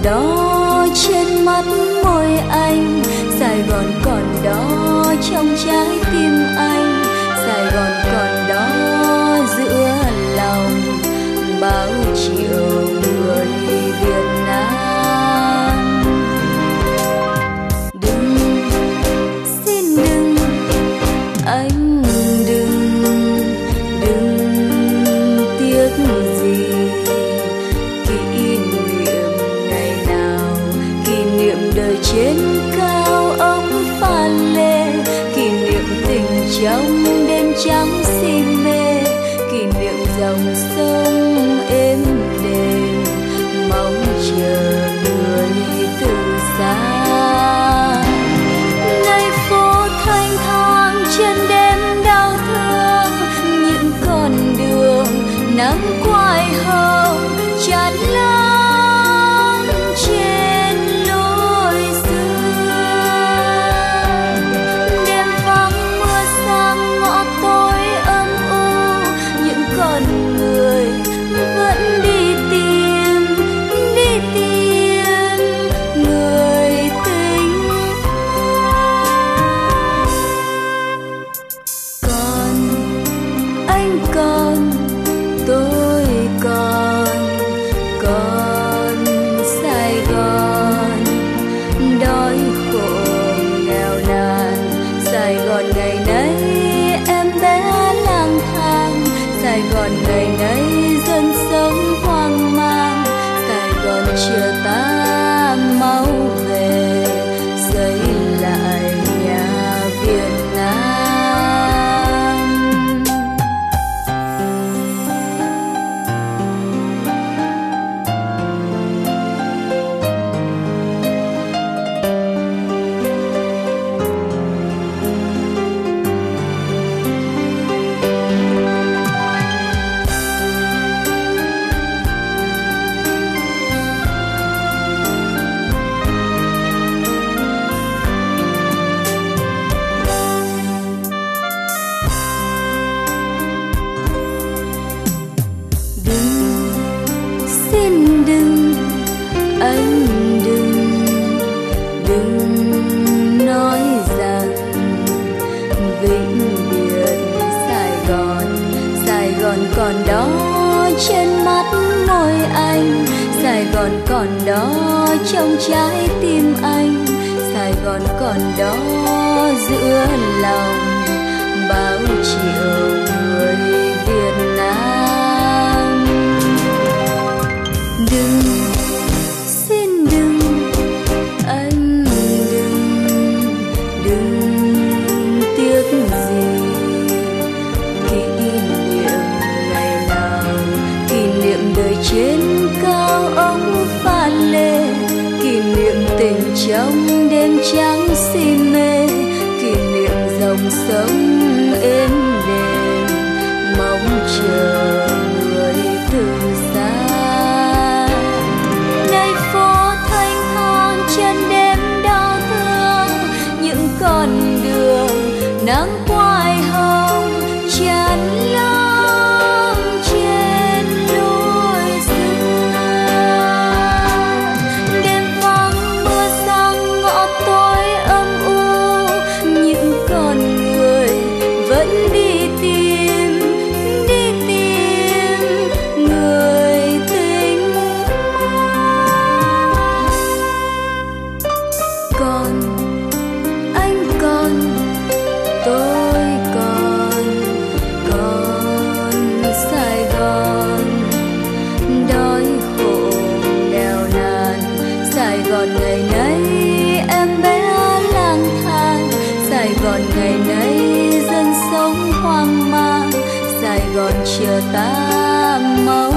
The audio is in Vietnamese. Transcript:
đó trên mắt môi anh, Sài Gòn còn đó trong trái tim anh, Sài Gòn còn đó giữa lòng bao triệu người Việt Nam. Đừng, xin đừng, anh đừng tiếc gì kỷ niệm ngày nào, kỷ niệm đời trên cao ông pha lê, kỷ niệm tình trong đêm trắng si mê, kỷ niệm dòng sông êm đềm mong chờ người từ xa. Nay phố thanh thang trên đêm đau thương, những con đường nắng quai hồng tràn lan trên lối xưa. Đêm vắng mưa sang ngõ tối âm u, những con người vẫn đi tìm người tình. Còn anh còn, tôi còn Sài Gòn đói khổ nghèo nàn, Sài Gòn ngày nay em bé lang thang, Sài Gòn ngày nay dân sống hoang mang, Sài Gòn chờ ta mau về xây lại nhà Việt Nam. Xin đừng, anh đừng nói rằng vĩnh biệt Sài Gòn còn đó trên mắt môi anh, Sài Gòn còn đó trong trái tim anh, Sài Gòn còn đó giữa lòng bao triệu người Việt Nam. Đừng, xin đừng, anh đừng tiếc gì kỷ niệm ngày nào, kỷ niệm đời trên cao ông pha lê, kỷ niệm tình trong đêm trắng si mê, kỷ niệm dòng sông êm đềm mong chờ người từ xa. Nay phố thanh thang trên đêm đau thương, những con đường nắng quai hồng tràn lan trên lối xưa. Đêm vắng mưa sang ngõ tối âm u, những con người vẫn đi tìm người tình. Còn anh còn, tôi còn Sài Gòn đói khổ nghèo nàn, Sài Gòn ngày nay em bé lang thang, Sài Gòn ngày nay dân sống hoang mang, Sài Gòn chờ ta mau